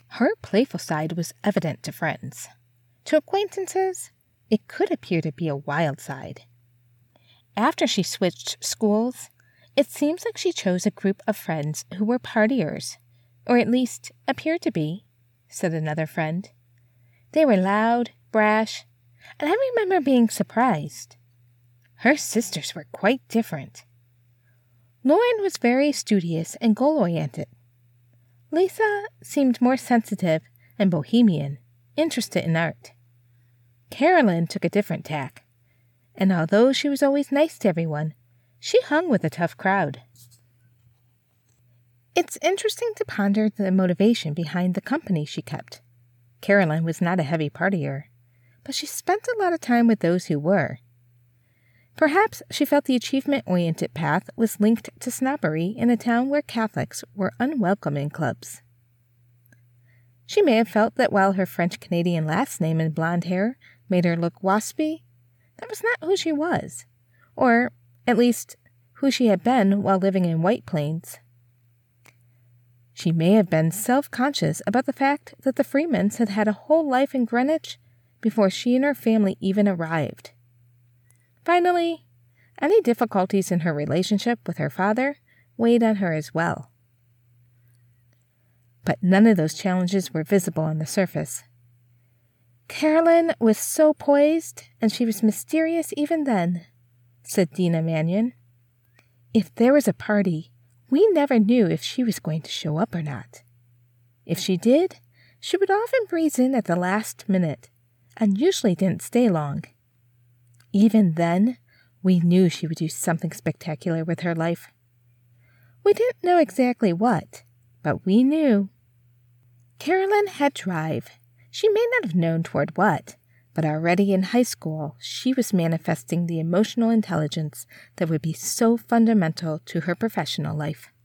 Her playful side was evident to friends. To acquaintances, it could appear to be a wild side. After she switched schools, it seems like she chose a group of friends who were partiers, or at least appeared to be, said another friend. They were loud, brash, and I remember being surprised. Her sisters were quite different. Lauren was very studious and goal-oriented. Lisa seemed more sensitive and bohemian, interested in art. Carolyn took a different tack, and although she was always nice to everyone, she hung with a tough crowd. It's interesting to ponder the motivation behind the company she kept. Carolyn was not a heavy partier, but she spent a lot of time with those who were. Perhaps she felt the achievement-oriented path was linked to snobbery in a town where Catholics were unwelcome in clubs. She may have felt that while her French-Canadian last name and blonde hair made her look waspy, that was not who she was, or, at least, who she had been while living in White Plains. She may have been self-conscious about the fact that the Freemans had had a whole life in Greenwich before she and her family even arrived. Finally, any difficulties in her relationship with her father weighed on her as well. But none of those challenges were visible on the surface. Carolyn was so poised, and she was mysterious even then, said Dina Mannion. If there was a party, we never knew if she was going to show up or not. If she did, she would often breeze in at the last minute, and usually didn't stay long. Even then, we knew she would do something spectacular with her life. We didn't know exactly what, but we knew. Carolyn had drive. She may not have known toward what, but already in high school she was manifesting the emotional intelligence that would be so fundamental to her professional life.